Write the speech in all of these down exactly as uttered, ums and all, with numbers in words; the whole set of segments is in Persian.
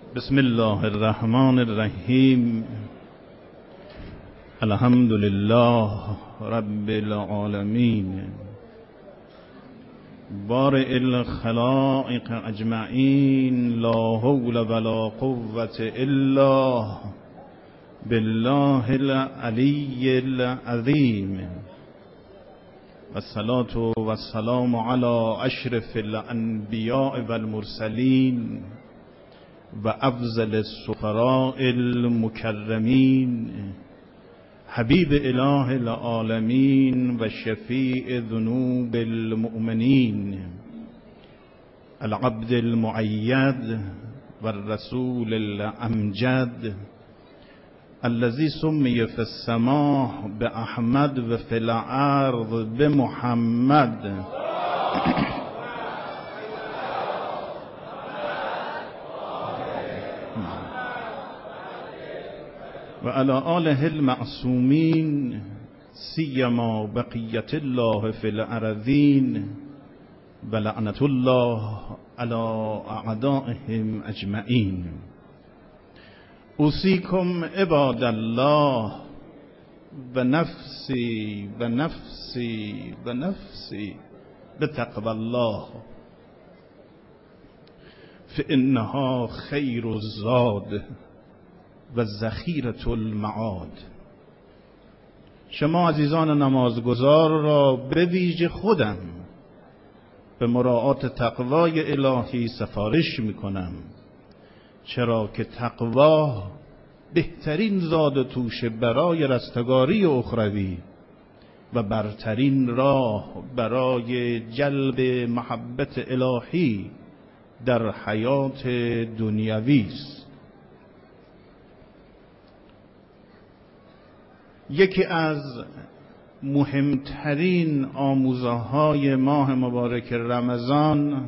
بسم الله الرحمن الرحیم. الحمد لله رب العالمین، بارئ الخلائق اجمعین، لا حول ولا قوة الا بالله العلی العظیم. والصلاة والسلام علی اشرف الانبیاء والمرسلین و افضل السفراء المکرمین، حبیب اله العالمین و شفیع ذنوب المؤمنین، العبد المؤید و الرسول الامجد، الذي سمي في السماء بأحمد و في الأرض بمحمد. و على آله المعصومین، سیما بقیت الله فی الارضین، و لعنت الله على اعدائهم اجمعین. اوصیکم عباد الله و نفسی و نفسی و نفسی بتقوی الله، فانها خیر الزاد و ذخیرة المعاد. شما عزیزان نمازگزار را به ویژه خودم به مراعات تقوای الهی سفارش میکنم، چرا که تقوا بهترین زاد توشه برای رستگاری اخروی و برترین راه برای جلب محبت الهی در حیات دنیوی است. یکی از مهمترین آموزه‌های ماه مبارک رمضان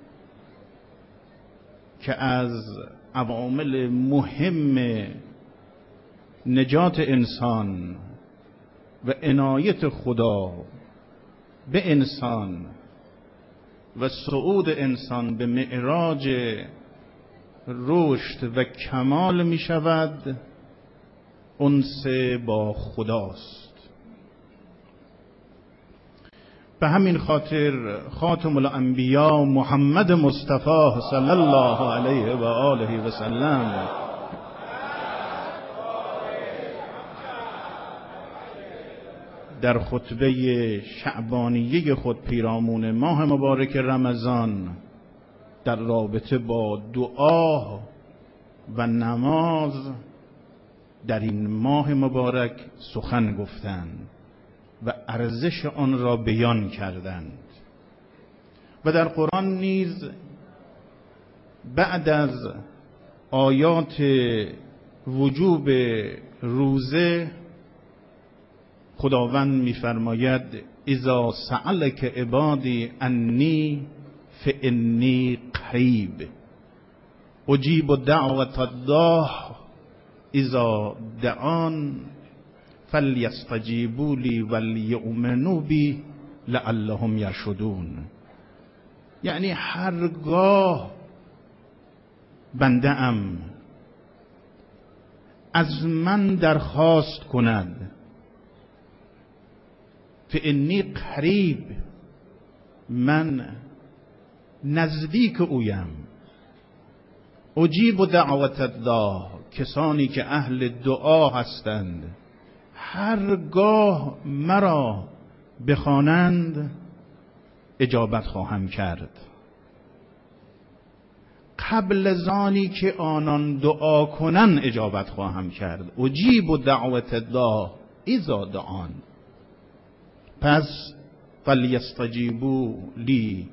که از عوامل مهم نجات انسان و عنایت خدا به انسان و صعود انسان به معراج رشد و کمال می شود، انس با خداست. به همین خاطر خاتم الانبیا محمد مصطفی صلی الله علیه و آله و سلم در خطبه شعبانیه خود پیرامون ماه مبارک رمضان در رابطه با دعا و نماز در این ماه مبارک سخن گفتند و ارزش آن را بیان کردند. و در قرآن نیز بعد از آیات وجوب روزه خداوند می‌فرماید اذا سألک عبادی انی فانی قریب اجیب دعوت الداع اذا دعان فلیستجیبوا لی ولیؤمنوا بی لعلهم یرشدون. یعنی هرگاه بنده ام از من درخواست کند، فانی قریب، من نزدیک اویم، اجیب دعوت الداع، کسانی که اهل دعا هستند هرگاه مرا بخوانند اجابت خواهم کرد. قبل زانی که آنان دعا کنن اجابت خواهم کرد. اجیب دعوت الداع اذا دعان. پس فلیستجیبوا لی،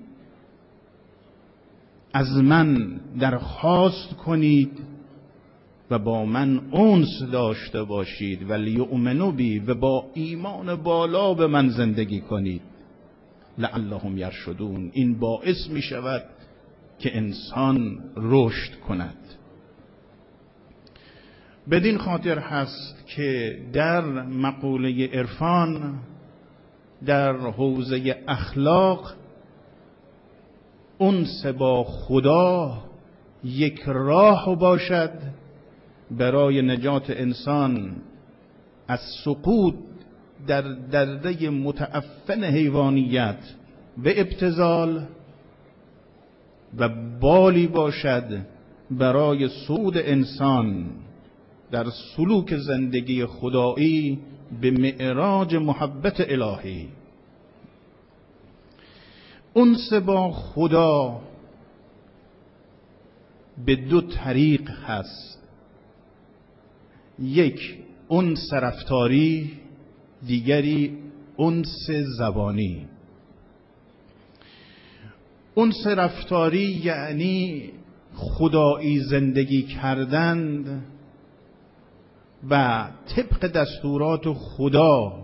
از من درخواست کنید و با من انس داشته باشید، ولیؤمنوا بی، و با ایمان بالا به من زندگی کنید، لعلهم یرشدون. این باعث می شود که انسان رشد کند. بدین خاطر هست که در مقوله عرفان در حوزه اخلاق انس با خدا یک راه باشد برای نجات انسان از سقوط در دره متعفن حیوانیت و ابتذال و بالی باشد برای صعود انسان در سلوک زندگی خدایی به معراج محبت الهی. انس با خدا به دو طریق هست، یک انس رفتاری، دیگری انس زبانی. انس رفتاری یعنی خدایی زندگی کردن و طبق دستورات خدا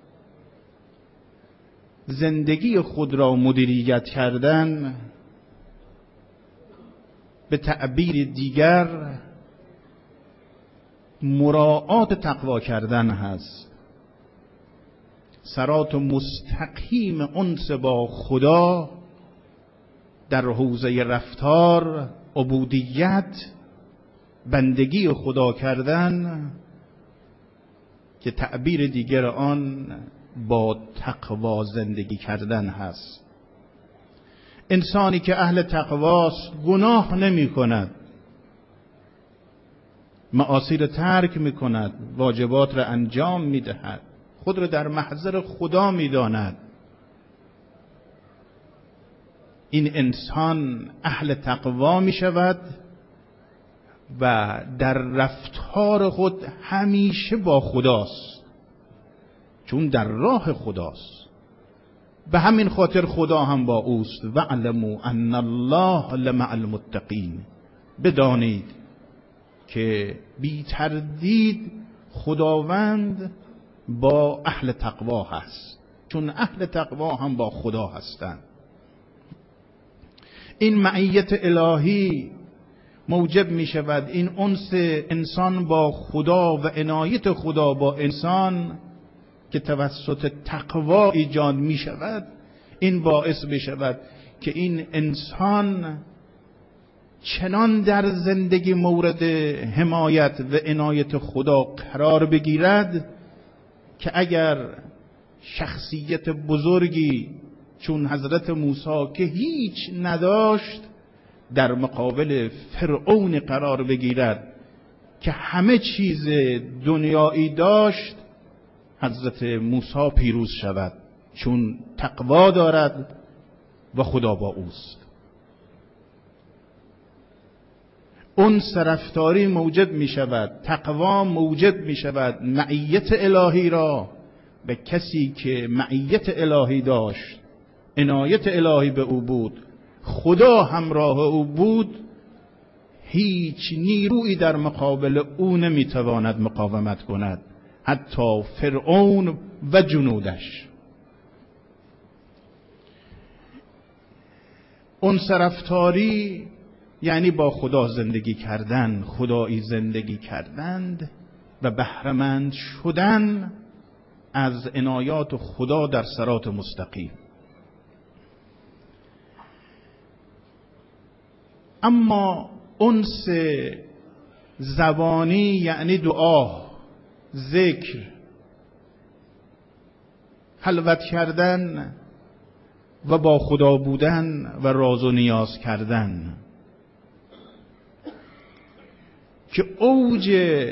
زندگی خود را مدیریت کردن، به تعبیر دیگر مراعات تقوا کردن هست. صراط مستقیم انس با خدا در حوزه رفتار، عبودیت، بندگی خدا کردن که تعبیر دیگر آن با تقوا زندگی کردن هست. انسانی که اهل تقواست گناه نمی کند، معاصی را ترک می کند، واجبات را انجام می دهد، خود را در محضر خدا می داند. این انسان اهل تقوا می شود و در رفتار خود همیشه با خداست، چون در راه خداست. به همین خاطر خدا هم با اوست. وَاعْلَمُوا أَنَّ اللَّهَ لَمَعَ الْمُتَّقِينَ. بدانید که بی تردید خداوند با اهل تقوا هست، چون اهل تقوا هم با خدا هستند. این معیت الهی موجب می شود این انس انسان با خدا و عنایت خدا با انسان که توسط تقوا ایجاد می شود، این باعث می شود که این انسان چنان در زندگی مورد حمایت و عنایت خدا قرار بگیرد که اگر شخصیت بزرگی چون حضرت موسی که هیچ نداشت در مقابل فرعون قرار بگیرد که همه چیز دنیایی داشت، حضرت موسی پیروز شود، چون تقوا دارد و خدا با اوست. انس رفتاری موجب می شود، تقوا موجب می شود معیت الهی را به کسی که معیت الهی داشت، عنایت الهی به او بود، خدا همراه او بود، هیچ نیرویی در مقابل او نمیتواند مقاومت کند، حتی فرعون و جنودش. انس رفتاری یعنی با خدا زندگی کردن، خدایی زندگی کردن و بهره‌مند شدن از عنایات خدا در صراط مستقیم. اما انس زبانی یعنی دعا، ذکر، خلوت کردن و با خدا بودن و راز و نیاز کردن که اوج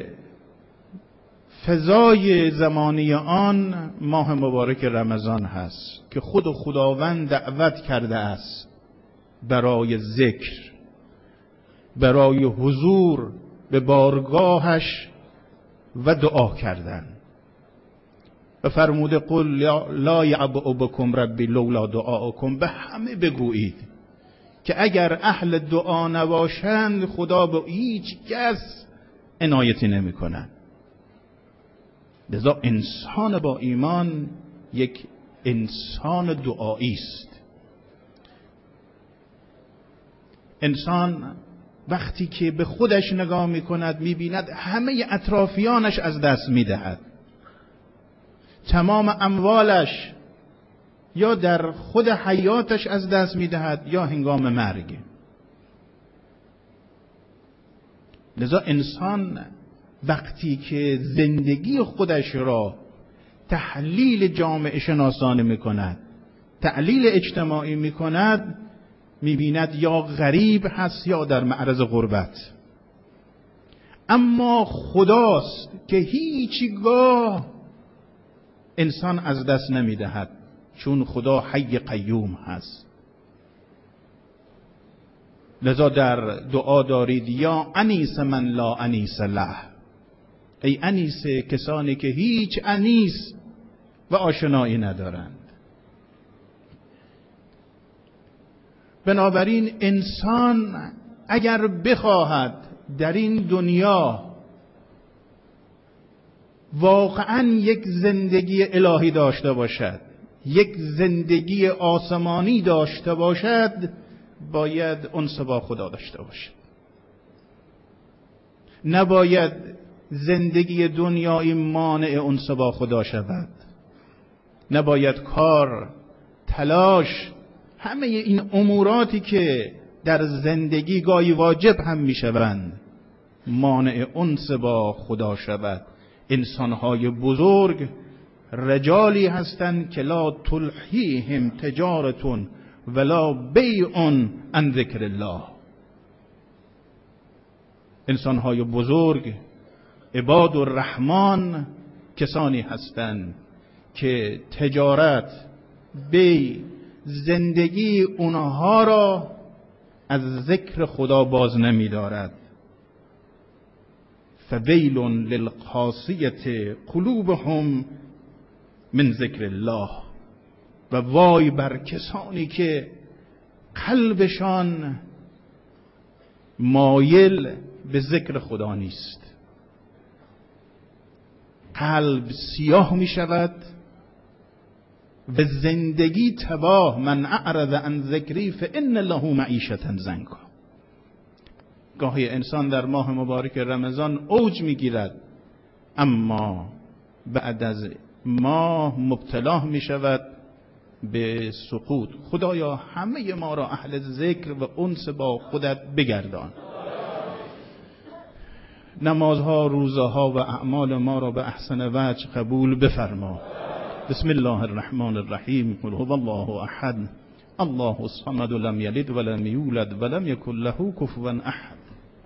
فضای زمانی آن ماه مبارک رمضان هست که خود خداوند دعوت کرده است برای ذکر، برای حضور به بارگاهش و دعا کردن و فرموده قل لا یعبأ بکم ربی لولا دعاءکم، به همه بگویید که اگر اهل دعا نباشند خدا به هیچ کس عنایتی نمی کند. لذا انسان با ایمان یک انسان دعایی است. انسان وقتی که به خودش نگاه می کند می بیند همه اطرافیانش از دست می دهد، تمام اموالش یا در خود حیاتش از دست می دهد یا هنگام مرگ. لذا انسان وقتی که زندگی خودش را تحلیل جامعه شناسانه می کند، تحلیل اجتماعی می کند، می بیند یا غریب هست یا در معرض غربت. اما خداست که هیچگاه انسان از دست نمی دهد، چون خدا حی قیوم هست. لذا در دعا دارید یا انیس من لا انیس له، ای انیس کسانی که هیچ انیس و آشنایی ندارند. بنابراین انسان اگر بخواهد در این دنیا واقعا یک زندگی الهی داشته باشد، یک زندگی آسمانی داشته باشد، باید انس با خدا داشته باشد. نباید زندگی دنیایی مانع انس با خدا شود. نباید کار، تلاش، همه این اموراتی که در زندگی گاهی واجب هم می شوند مانع انس با خدا شود. انسانهای بزرگ رجالی هستند که لا تلهیهم تجارتون ولا بیع عن ذکر الله. انسانهای بزرگ عباد الرحمن کسانی هستند که تجارت، بیع، زندگی اونها را از ذکر خدا باز نمی دارد. فویل للقاسیة قلوبهم من ذکر الله، و وای بر کسانی که قلبشان مایل به ذکر خدا نیست. قلب سیاه می شود و زندگی تباه. من اعرض عن ذکری فان له معیشة ضنکا. گاهی انسان در ماه مبارک رمضان اوج می گیرد، اما بعد از ماه مبتلا می شود به سقوط. خدایا همه ما را اهل ذکر و انس با خودت بگردان. نمازها، روزها و اعمال ما را به احسن وجه قبول بفرما. بسم الله الرحمن الرحیم. قل هو الله احد الله الصمد لم یلد ولم یولد ولم یکن له کفوا احد.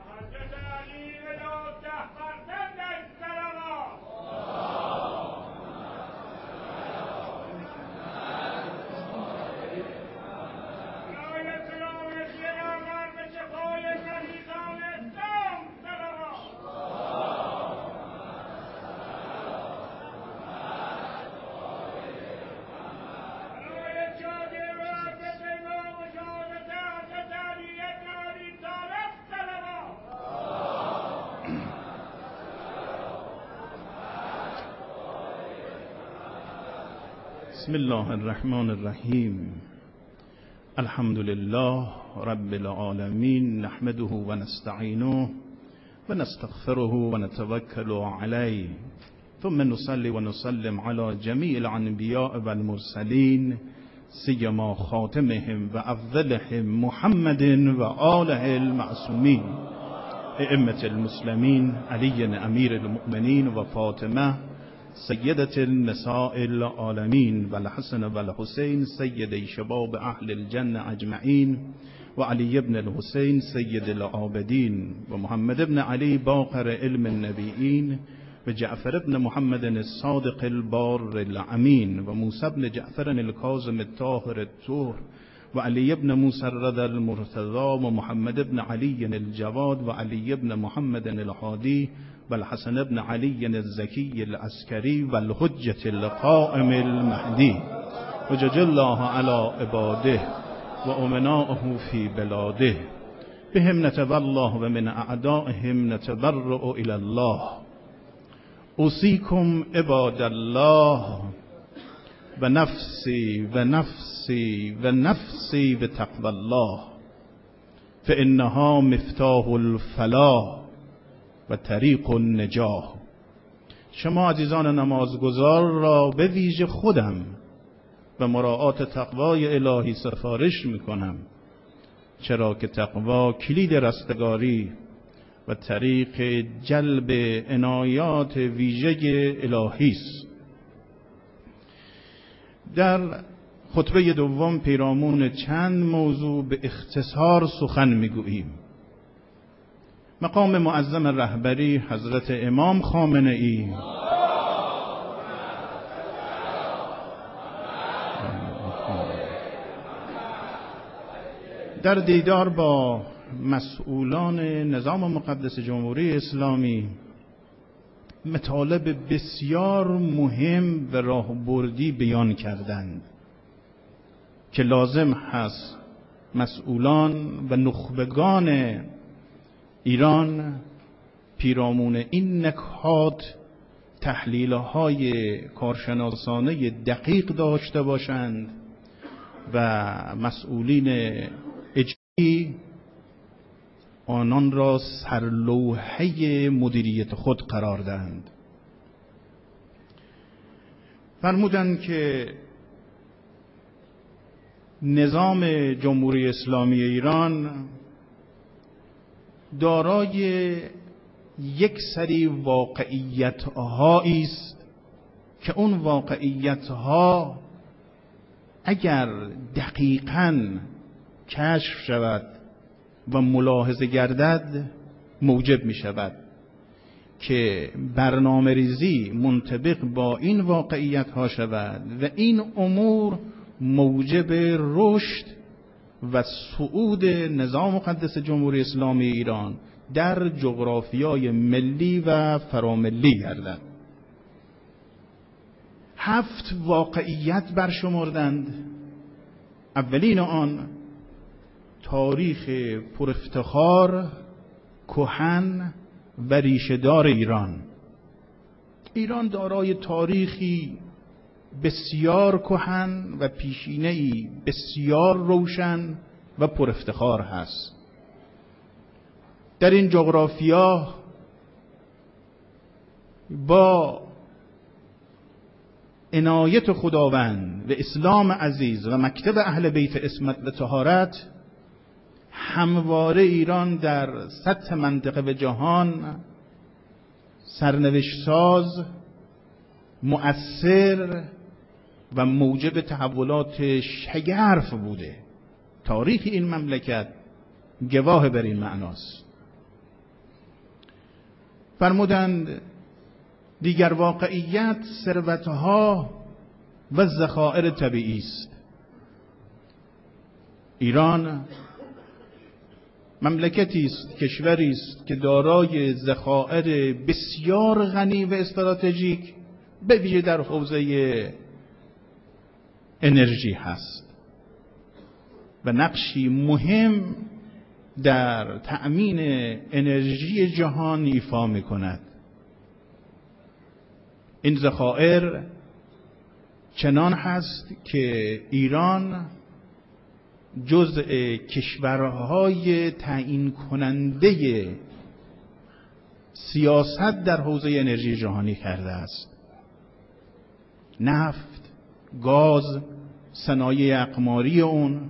بسم الله الرحمن الرحیم. الحمد لله رب العالمین، نحمده و نستعینه و نستغفره و نتوکل علیه، ثم نصلی و نسلم علی جمیع الانبیاء و المرسلین، سیما خاتمهم و افضلهم محمد و آله المعصومین، ائمة المسلمین، علی امیر المؤمنین و فاطمه سیدت النساء العالمین و الحسن و الحسین سید شباب اهل الجنة اجمعین، و علی ابن الحسین سید العابدین، و محمد ابن علی باقر علم النبیین، و جعفر ابن محمد الصادق البار الامین، و موسی ابن جعفر الکاظم الطاهر الطهر، و علی ابن موسی الرضا المرتضی، و محمد ابن علی الجواد، و علی ابن محمد الهادی، و الحسن ابن علی الزکی العسکری، و الحجة القائم المهدی، و جج الله علی عباده و امنائه فی بلاده، بهم نتبع الله و من اعدائهم نتبرأ الی الله. اوصیکم عباد الله و نفسی و نفسی و نفسی بتقوی الله، فانها مفتاح الفلاح و طریق النجاح. شما عزیزان نمازگزار را به ویژه خودم و مراعات تقوای الهی سفارش میکنم، چرا که تقوا کلید رستگاری و طریق جلب عنایات ویژه الهی است. در خطبه دوم پیرامون چند موضوع به اختصار سخن میگوییم. مقام معظم رهبری حضرت امام خامنه ای در دیدار با مسئولان نظام مقدس جمهوری اسلامی مطالب بسیار مهم و راهبردی بیان کردند که لازم هست مسئولان و نخبگان ایران پیرامون این نکات تحلیل‌های کارشناسانه دقیق داشته باشند و مسئولین اجرایی آنان را سرلوحه مدیریت خود قرار دهند. فرمودند که نظام جمهوری اسلامی ایران دارای یک سری واقعیت‌هایی است که اون واقعیت‌ها اگر دقیقاً کشف شود و ملاحظه گردد موجب می شود که برنامه ریزی منطبق با این واقعیت ها شود و این امور موجب رشد و صعود نظام مقدس جمهوری اسلامی ایران در جغرافیای ملی و فراملی گردد. هفت واقعیت برشمردند. اولین آن تاریخ پر افتخار، کهن و ریشه‌دار ایران. ایران دارای تاریخی بسیار کهن و پیشینه‌ای بسیار روشن و پر افتخار هست. در این جغرافیا با عنایت خداوند و اسلام عزیز و مکتب اهل بیت عصمت و طهارت همواره ایران در سطح منطقه و جهان سرنوشت ساز، مؤثر و موجب تحولات شگرف بوده. تاریخ این مملکت گواه بر این معناست. فرمودند دیگر واقعیت ثروتها و ذخایر طبیعی است. ایران مملکتی است، کشوری است که دارای ذخایر بسیار غنی و استراتژیک به ویژه در حوزه انرژی هست و نقشی مهم در تأمین انرژی جهان ایفا می‌کند. این ذخایر چنان هست که ایران جزء کشورهای تعیین کننده سیاست در حوزه انرژی جهانی کرده است. نفت، گاز، صنایع اقماری اون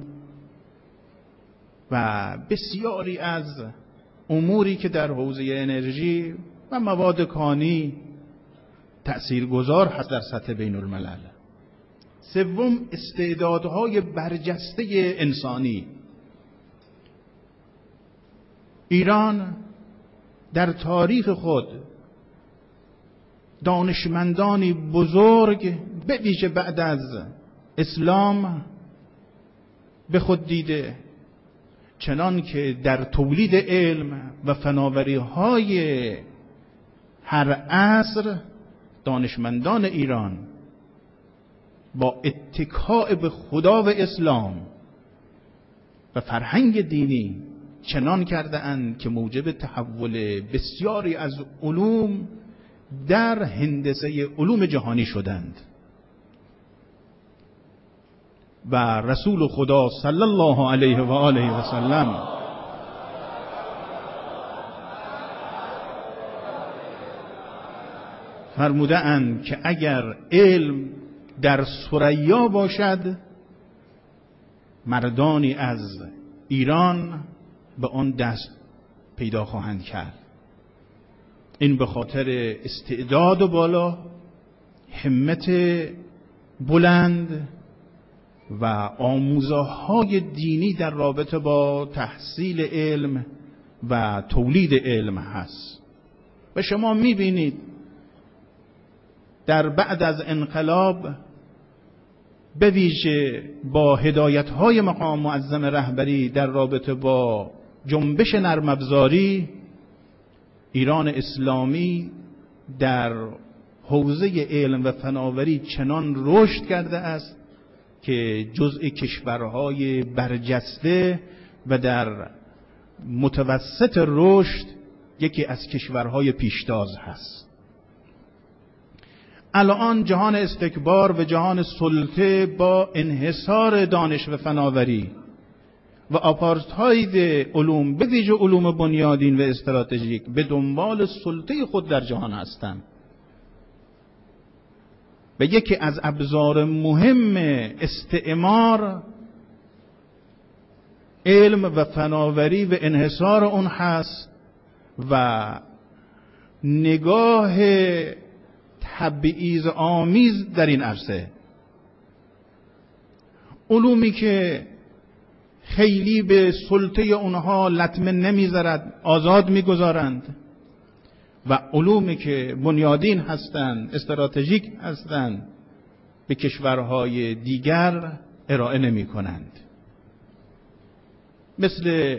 و بسیاری از اموری که در حوزه انرژی و مواد کانی تأثیرگذار هست در سطح بین الملل. سوم، استعدادهای برجسته انسانی. ایران در تاریخ خود دانشمندانی بزرگ به ویژه بعد از اسلام به خود دیده، چنان که در تولید علم و فناوری‌های هر عصر دانشمندان ایران با اتکاء به خدا و اسلام و فرهنگ دینی چنان کرده اند که موجب تحول بسیاری از علوم در هندسه علوم جهانی شدند و رسول خدا صلی الله علیه و آله و سلم فرموده اند که اگر علم در ثریا باشد مردانی از ایران به آن دست پیدا خواهند کرد. این به خاطر استعداد بالا، همت بلند و آموزه‌های دینی در رابطه با تحصیل علم و تولید علم هست. و شما می‌بینید در بعد از انقلاب به ویژه با هدایت‌های مقام معظم رهبری در رابطه با جنبش نرم افزاری، ایران اسلامی در حوزه علم و فناوری چنان رشد کرده است که جزء کشورهای برجسته و در متوسط رشد یکی از کشورهای پیشتاز هست. الان جهان استکبار و جهان سلطه با انحصار دانش و فناوری و آپارتاید علوم به ویژه علوم بنیادین و استراتژیک به دنبال سلطه خود در جهان هستند و یکی از ابزار مهم استعمار علم و فناوری و انحصار اون هست و نگاه تبعیض آمیز در این عرصه. علومی که خیلی به سلطه اونها لطمه نمیذارد آزاد میگذارند و علومی که بنیادین هستند، استراتژیک هستند، به کشورهای دیگر ارائه نمی کنند. مثل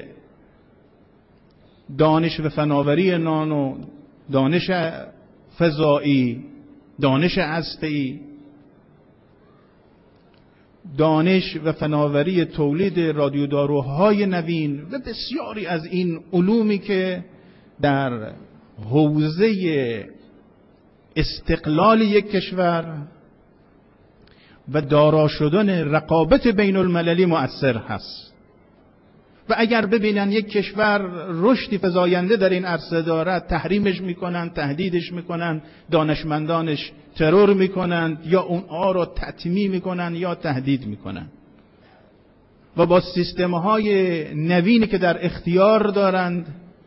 دانش و فناوری نانو، دانش فضایی، دانش هسته‌ای، دانش و فناوری تولید رادیوداروهای نوین و بسیاری از این علومی که در حوزه استقلال یک کشور و دارا شدن رقابت بین المللی مؤثر هست. و اگر ببینن یک کشور رشدی فزاینده در این عرصه دارد، تحریمش میکنن، تهدیدش میکنن، دانشمندانش ترور میکنن یا اون آ را تطمیع میکنن یا تهدید میکنن. و با سیستم‌های نوینی که در اختیار دارند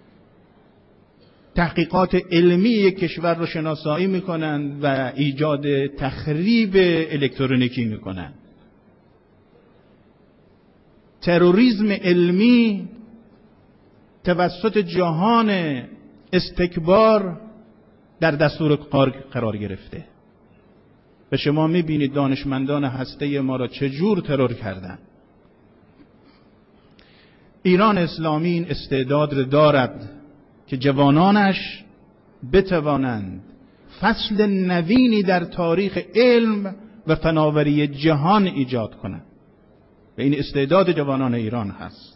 تحقیقات علمی یک کشور رو شناسایی میکنن و ایجاد تخریب الکترونیکی میکنن. تروریسم علمی توسط جهان استکبار در دستور کار قرار گرفته و شما میبینید دانشمندان هسته ما را چجور ترور کردن. ایران اسلامی این استعداد دارد که جوانانش بتوانند فصل نوینی در تاریخ علم و فناوری جهان ایجاد کنند و این استعداد جوانان ایران هست.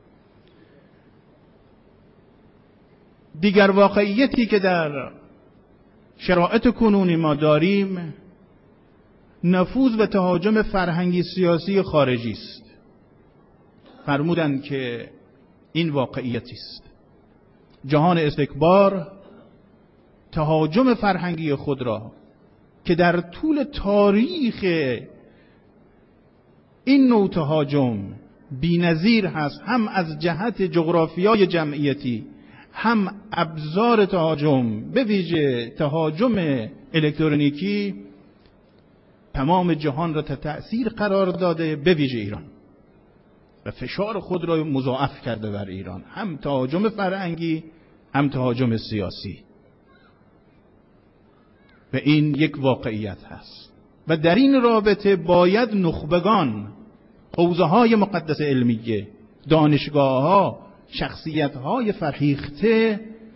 دیگر واقعیتی که در شرایط کنونی ما داریم نفوذ و تهاجم فرهنگی سیاسی خارجی است. فرمودند که این واقعیتی است. جهان استکبار تهاجم فرهنگی خود را که در طول تاریخ این نوع تهاجم بی‌نظیر هست، هم از جهت جغرافیای جمعیتی هم ابزار تهاجم به ویژه تهاجم الکترونیکی تمام جهان را تحت تأثیر قرار داده، به ویژه ایران، و فشار خود را مضاعف کرده بر ایران، هم تهاجم فرهنگی هم تهاجم سیاسی. و این یک واقعیت هست و در این رابطه باید نخبگان، حوزه های مقدس علمیه، دانشگاه ها، شخصیت های فرهیخته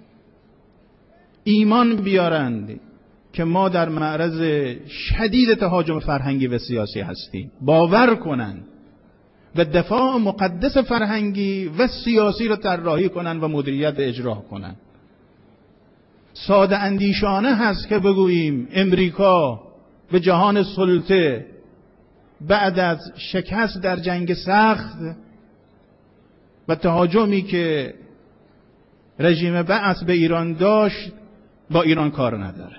ایمان بیارند که ما در معرض شدید تهاجم فرهنگی و سیاسی هستیم، باور کنند و دفاع مقدس فرهنگی و سیاسی را طراحی کنند و مدیریت اجرا کنند. ساده اندیشانه هست که بگوییم امریکا و جهان سلطه بعد از شکست در جنگ سخت و تهاجمی که رژیم بعث به ایران داشت با ایران کار ندارد.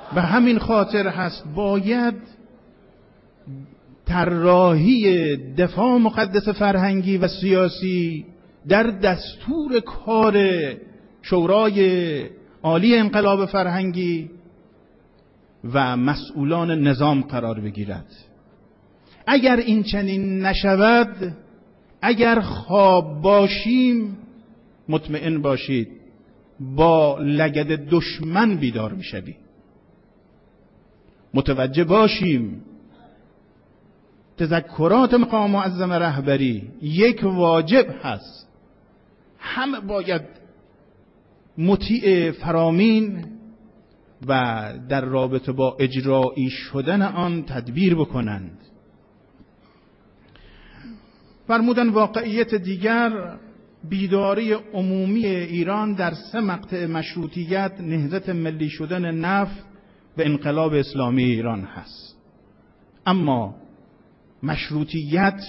به همین خاطر هست باید طراحی دفاع مقدس فرهنگی و سیاسی در دستور کار شورای عالی انقلاب فرهنگی و مسئولان نظام قرار بگیرد. اگر این چنین نشود، اگر خواب باشیم، مطمئن باشید با لگد دشمن بیدار میشویم. متوجه باشیم تذکرات مقام معظم رهبری یک واجب هست، همه باید مطیع فرامین و در رابطه با اجرایی شدن آن تدبیر بکنند. فرمودن واقعیت دیگر بیداری عمومی ایران در سه مقطع مشروطیت، نهضت ملی شدن نفت و انقلاب اسلامی ایران هست. اما مشروطیت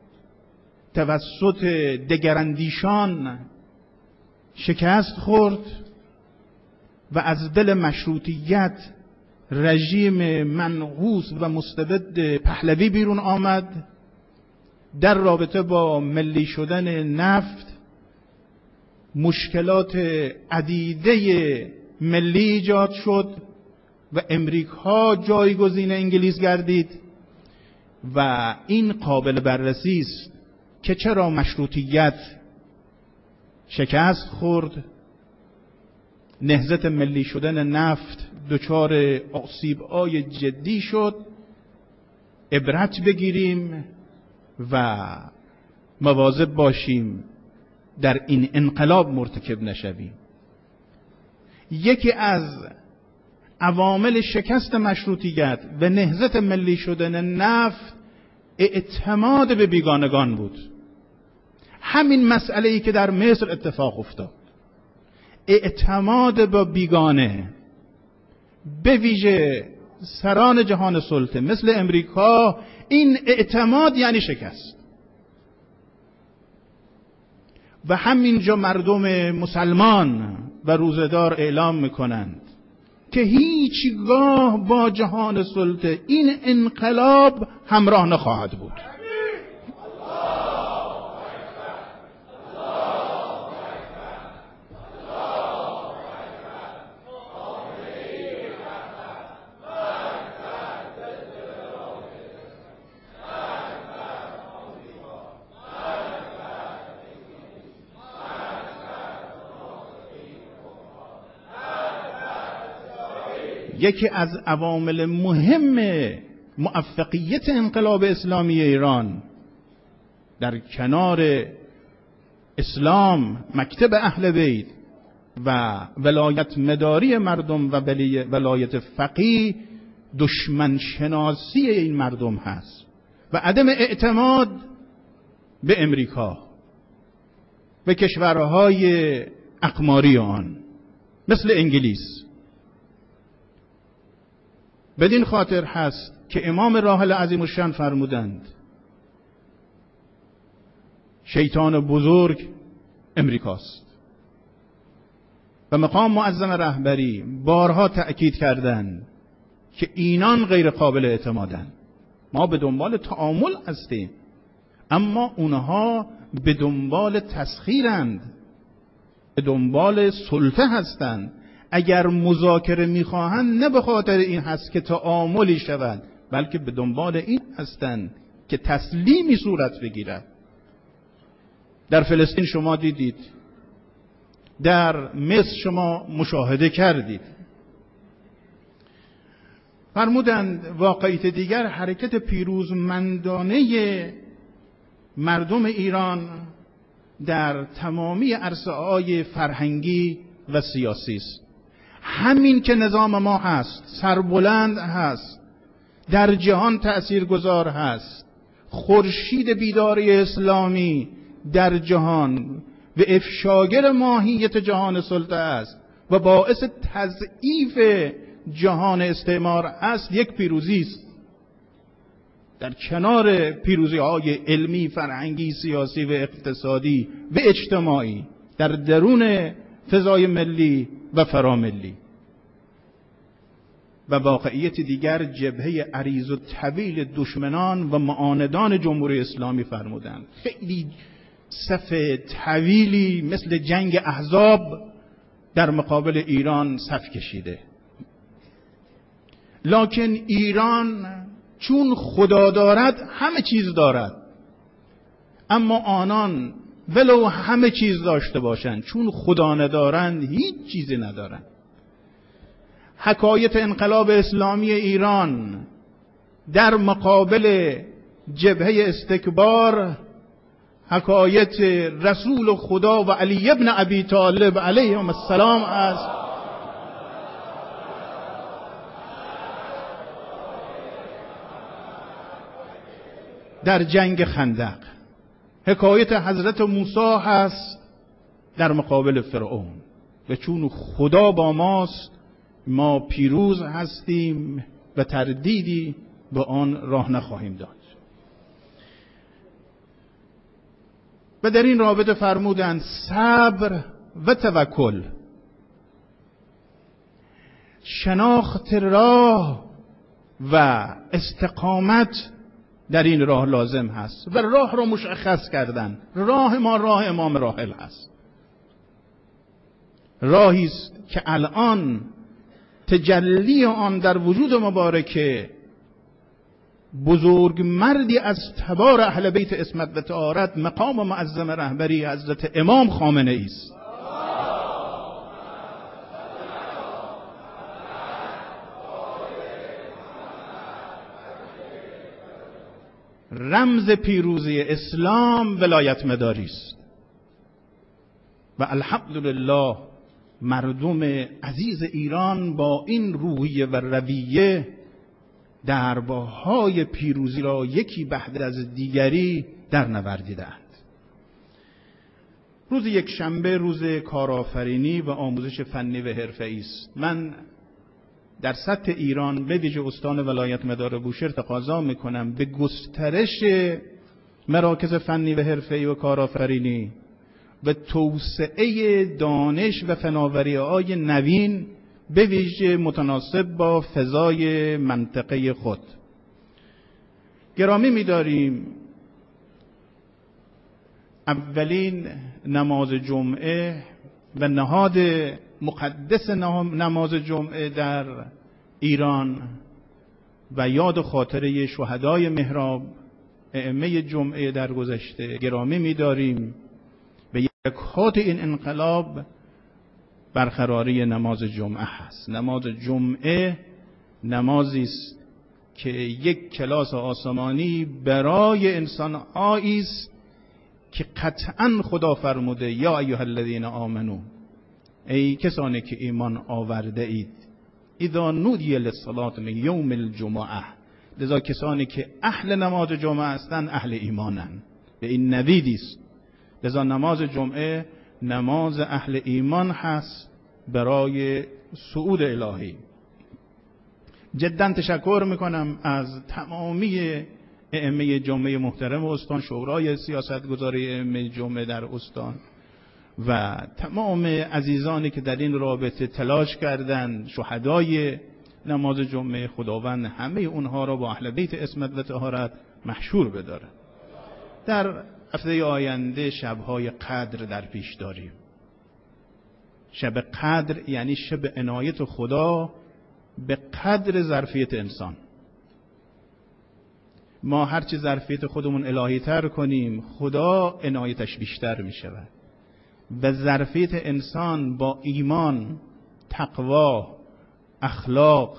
توسط دگراندیشان شکست خورد و از دل مشروطیت رژیم منحوس و مستبد پهلوی بیرون آمد. در رابطه با ملی شدن نفت مشکلات عدیده ملی ایجاد شد و امریکا جایگزین انگلیس گردید و این قابل بررسی است که چرا مشروطیت شکست خورد، نهضت ملی شدن نفت دچار آسیب‌های جدی شد. عبرت بگیریم و مواظب باشیم در این انقلاب مرتکب نشویم. یکی از عوامل شکست مشروطیت و نهضت ملی شدن نفت اعتماد به بیگانگان بود. همین مسئله‌ای که در مصر اتفاق افتاد، اعتماد به بیگانه، به ویژه سران جهان سلطه مثل امریکا، این اعتماد یعنی شکست. و همینجا مردم مسلمان و روزدار اعلام میکنند که هیچگاه با جهان سلطه این انقلاب همراه نخواهد بود. یکی از عوامل مهم موفقیت انقلاب اسلامی ایران در کنار اسلام، مکتب اهل بیت و ولایت مداری مردم و ولایت فقیه، دشمن شناسی این مردم هست و عدم اعتماد به امریکا و کشورهای اقماری آن مثل انگلیس. بدین خاطر هست که امام راحل عظیم الشأن فرمودند شیطان بزرگ امریکاست و مقام معظم رهبری بارها تأکید کردند که اینان غیر قابل اعتمادند. ما به دنبال تعامل هستیم اما اونها به دنبال تسخیرند، به دنبال سلطه هستند. اگر مذاکره میخواهند نه به خاطر این هست که تعاملی شود، بلکه به دنبال این هستند که تسلیمی صورت بگیرد. در فلسطین شما دیدید، در مصر شما مشاهده کردید. فرمودند واقعیت دیگر حرکت پیروزمندانه مردم ایران در تمامی عرصه‌های فرهنگی و سیاسی است. همین که نظام ما هست، سربلند هست، در جهان تأثیرگذار هست، خورشید بیداری اسلامی در جهان و افشاگر ماهیت جهان سلطه است و باعث تضعیف جهان استعمار است، یک پیروزی است. در کنار پیروزی های علمی، فرهنگی، سیاسی و اقتصادی و اجتماعی در درون فضای ملی و فراملی. و واقعیت دیگر جبهه عریض و طویل دشمنان و معاندان جمهوری اسلامی فرمودند. خیلی صف طویلی مثل جنگ احزاب در مقابل ایران صف کشیده. لکن ایران چون خدا دارد همه چیز دارد، اما آنان ولو همه چیز داشته باشند چون خدا ندارند هیچ چیزی ندارند. حکایت انقلاب اسلامی ایران در مقابل جبهه استکبار حکایت رسول خدا و علی ابن ابی طالب علیهم السلام است. در جنگ خندق حکایت حضرت موسی هست در مقابل فرعون و چون خدا با ماست ما پیروز هستیم و تردیدی به آن راه نخواهیم داد. و در این رابطه فرمودند صبر و توکل، شناخت راه و استقامت در این راه لازم هست و راه را مشخص کردن. راه ما راه امام راحل هست، راهی است که الان تجلی آن در وجود مبارک بزرگ مردی از تبار اهل بیت عصمت و طهارت مقام معظم رهبری حضرت امام خامنه ای است. رمز پیروزی اسلام ولایت مداری است و الحمدلله مردم عزیز ایران با این روحیه و رویه درباهای پیروزی را یکی بعد از دیگری در نوردیدند. روز یک شنبه روز کارآفرینی و آموزش فنی و حرفه‌ای است. من در سطح ایران به ویژه استان ولایت مدار بوشهر تقاضا میکنم به گسترش مراکز فنی و حرفه‌ای و کارآفرینی و توسعه دانش و فناوری‌های نوین به ویژه متناسب با فضای منطقه خود. گرامی می‌داریم اولین نماز جمعه و نهاد مقدس نماز جمعه در ایران و یاد خاطره شهدای محراب ائمه جمعه در گذشته گرامی می‌داریم. و یکات این انقلاب برقراری نماز جمعه هست. نماز جمعه نمازی است که یک کلاس آسمانی برای انسان‌هایی است که قطعاً خدا فرموده یا ایها الذین آمنو، ای کسانی که ایمان آورده اید، اذا نودی للصلاة من یوم الجمعه، لذا کسانی که اهل نماز جمعه هستند اهل ایمانند و این نویدی است. لذا نماز جمعه نماز اهل ایمان هست برای صعود الهی. جدا تشکر میکنم از تمامی ائمه جمعه محترم استان، شورای سیاستگذاری ائمه جمعه در استان و تمام عزیزانی که در این رابطه تلاش کردند، شهدای نماز جمعه. خداوند همه اونها را با اهل بیت عصمت و طهارت محشور بداره. در هفته آینده شب‌های قدر در پیش داریم. شب قدر یعنی شب عنایت خدا به قدر ظرفیت انسان. ما هرچی ظرفیت خودمون الهی تر کنیم خدا عنایتش بیشتر می شود و ظرفیت انسان با ایمان، تقوا، اخلاق،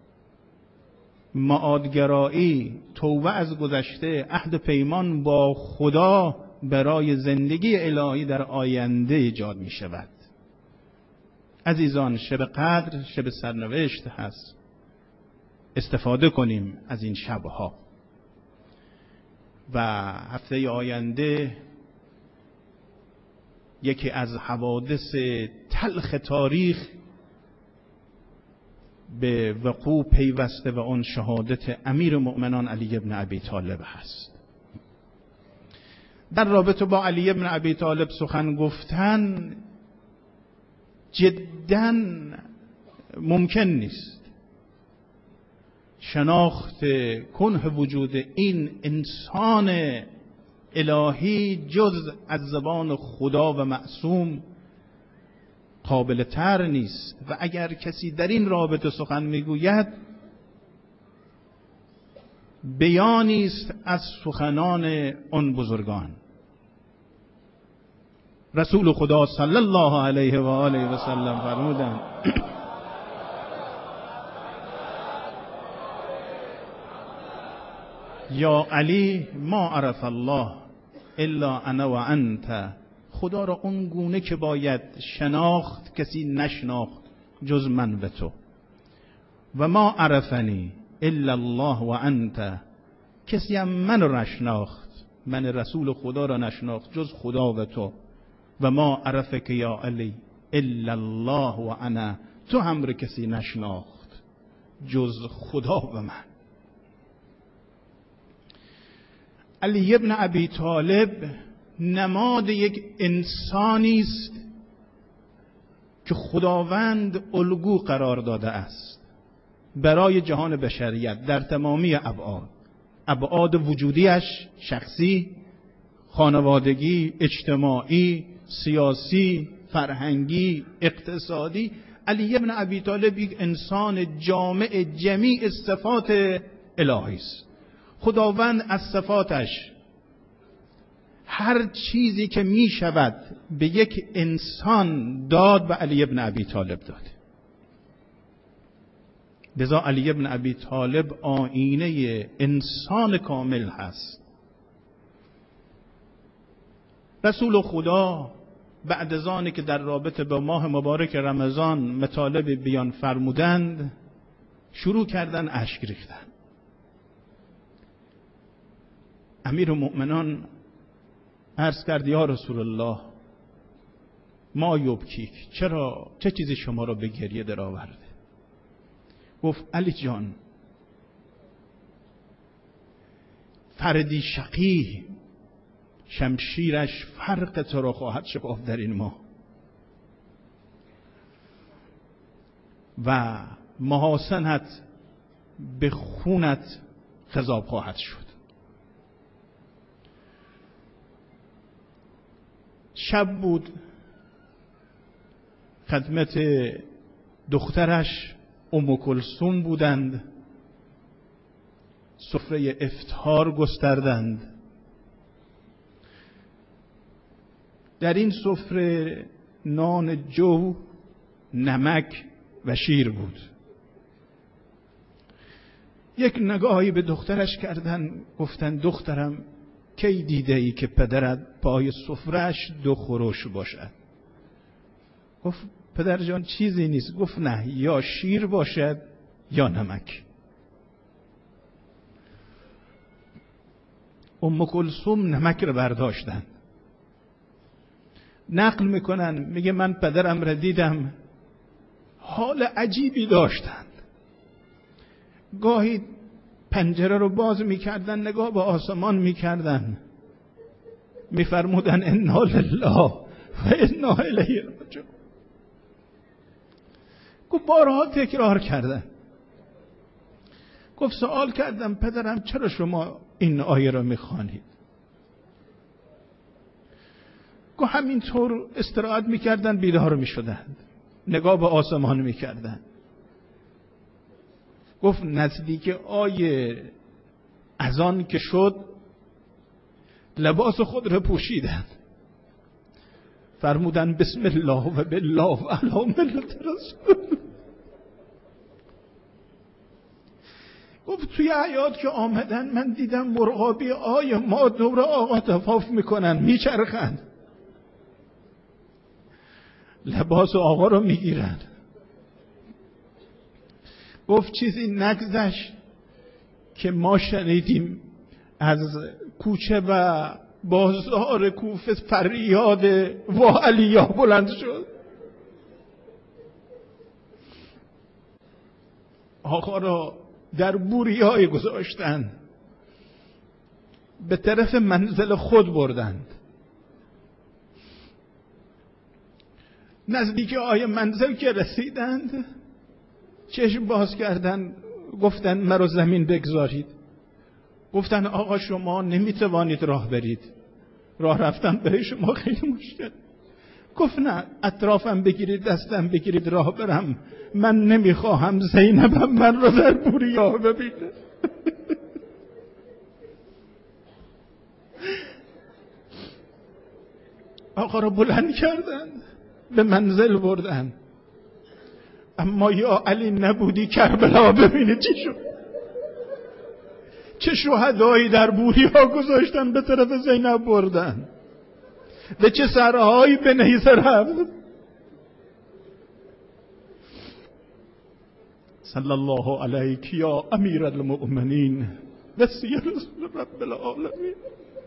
معادگرایی، توبه از گذشته، عهد پیمان با خدا برای زندگی الهی در آینده ایجاد می شود. عزیزان، شب قدر شب سرنوشت هست. استفاده کنیم از این شبها و هفته آینده یکی از حوادث تلخ تاریخ به وقوع پیوسته و آن شهادت امیر مؤمنان علی ابن ابی طالب هست. در رابطه با علی ابن ابی طالب سخن گفتن جداً ممکن نیست شناخت کنه وجود این انسان الهی جز از زبان خدا و معصوم قابل تر نیست. و اگر کسی در این رابطه سخن میگوید بیانی است از سخنان آن بزرگان. رسول خدا صلی الله علیه و آله و سلم فرمودند یا علی ما عرف الله الا انا و انت. خدا را اون گونه که باید شناخت کسی نشناخت جز من و تو. و ما عرفنی الا الله و انت. کسی هم من را نشناخت، من رسول خدا را نشناخت جز خدا و تو. و ما عرفک یا علی الا الله و انا. تو هم را کسی نشناخت جز خدا و من. علی ابن ابی طالب نماد یک انسانی است که خداوند الگو قرار داده است برای جهان بشریت در تمامی ابعاد، ابعاد وجودیش، شخصی، خانوادگی، اجتماعی، سیاسی، فرهنگی، اقتصادی. علی ابن ابی طالب یک انسان جامع جمیع صفات الهی است. خداوند از صفاتش هر چیزی که می شود به یک انسان داد به علی ابن ابی طالب داد. لذا علی ابن ابی طالب آینه انسان کامل هست. رسول خدا بعد از آنی که در رابطه با ماه مبارک رمضان مطالب بیان فرمودند شروع کردن اشک ریختن. امیر المؤمنان عرض کرد یا رسول الله ما یبکیک، چرا چه چیزی شما را به گریه در آورده؟ گفت علی جان فردی شقی شمشیرش فرق تو را خواهد شکافت در این ماه و محاسنت به خونت خضاب خواهد شد. شب بود، خدمت دخترش ام کلثوم بودند، سفره افطار گستردند. در این سفره نان جو، نمک و شیر بود. یک نگاهی به دخترش کردن، گفتن دخترم کی دیده ای که پدرت پای سفرهش دو خروش باشد؟ گفت پدر جان چیزی نیست. گفت نه، یا شیر باشد یا نمک. ام کلثوم نمک رو برداشتن. نقل میکنن میگه من پدرم را دیدم حال عجیبی داشتند. گاهی پنجره رو باز میکردن، نگاه به آسمان میکردن، میفرمودن انا لله و انا الیه راجعون. گفت بارها تکرار کردن. گفت سوال کردم پدرم چرا شما این آیه را میخوانید؟ گفت همینطور استراحت میکردن بیدار میشدند، نگاه به آسمان میکردن. گفت نزدیک آیه اذان که شد لباس خود را پوشیدن، فرمودن بسم الله و بالله و علی ملت رسول. گفت توی حیات که آمدن من دیدم مرغابی آی ما دور آقا طواف میکنن، میچرخن، لباس آقا رو میگیرن. گفت چیزی نگذشت که ما شنیدیم از کوچه و بازار کوفه فریاد وا علیا بلند شد. آقا را در بوریای گذاشتند، به طرف منزل خود بردند. نزدیک آیه منزل که رسیدند چشم باز کردن، گفتن مرا زمین بگذارید. گفتن آقا شما نمیتوانید راه برید، راه رفتن برای شما خیلی مشکل. گفت نه، اطرافم بگیرید، دستم بگیرید راه برم. من نمیخواهم زینبم من را در بوریا ببینه. آقا را بلند کردن، به منزل بردن. اما یا علی نبودی کربلا ببینید چی شد. چه شهدایی در بوریا گذاشتن به طرف زینب بردن و چه سرهایی به نیزه رفت. صلی الله علیک یا امیر المؤمنین وصی رسول رب العالمین.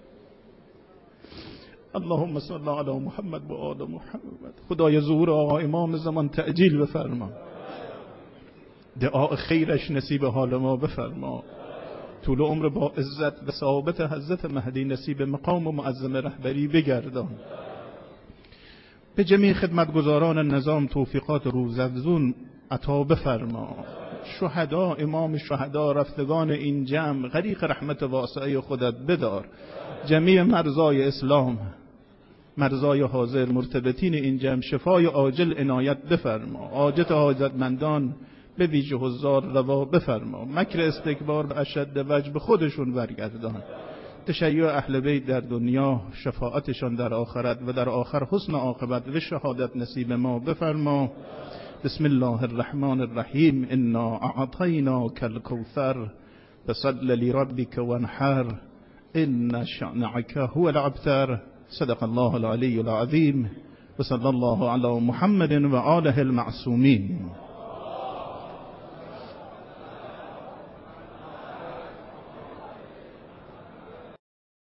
اللهم صل علی محمد و آل محمد. خدای ظهور آقا امام زمان تعجیل بفرما، دعا خیرش نصیب حال ما بفرما، طول عمر با عزت و ثوابت حضرت مهدی نصیب مقام و معظم رهبری بگردان. به جمیع خدمتگزاران نظام توفیقات روزافزون عطا بفرما. شهدا، امام شهدا، رفتگان این جمع غریق رحمت واسعه خودت بدار. جمیع مرزای اسلام، مرزای حاضر، مرتبطین این جمع شفای عاجل عنایت بفرما. حاجت حاجتمندان به ویژه حضار روا بفرما. مکر استکبار به اشد وجه به خودشون برگردان. تشیع اهل بیت در دنیا، شفاعتشان در آخرت و در آخر حسن عاقبت و شهادت نصیب ما بفرما. بسم الله الرحمن الرحیم. انا اعطیناک الکوثر فصل لربک وانحر ان شأنک هو الابتر. صدق الله العلی العظیم و صلی الله علی محمد و آله المعصومین.